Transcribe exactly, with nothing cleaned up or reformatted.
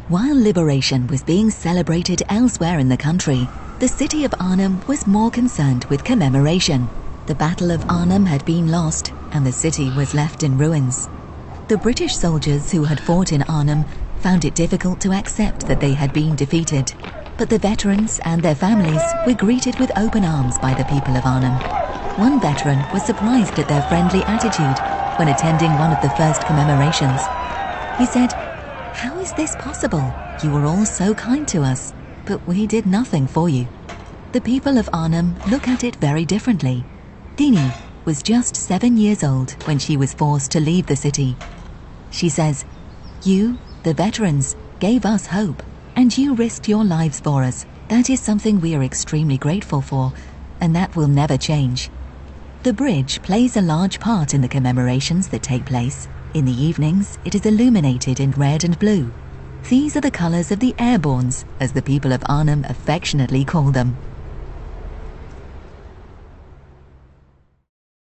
While liberation was being celebrated elsewhere in the country, the city of Arnhem was more concerned with commemoration. The Battle of Arnhem had been lost, and the city was left in ruins. The British soldiers who had fought in Arnhem found it difficult to accept that they had been defeated, but the veterans and their families were greeted with open arms by the people of Arnhem. One veteran was surprised at their friendly attitude when attending one of the first commemorations. He said, "How is this possible? You were all so kind to us, but we did nothing for you." The people of Arnhem look at it very differently. Dini was just seven years old when she was forced to leave the city. She says, "You, the veterans, gave us hope, and you risked your lives for us. That is something we are extremely grateful for, and that will never change." The bridge plays a large part in the commemorations that take place. In the evenings, it is illuminated in red and blue. These are the colours of the Airbornes, as the people of Arnhem affectionately call them.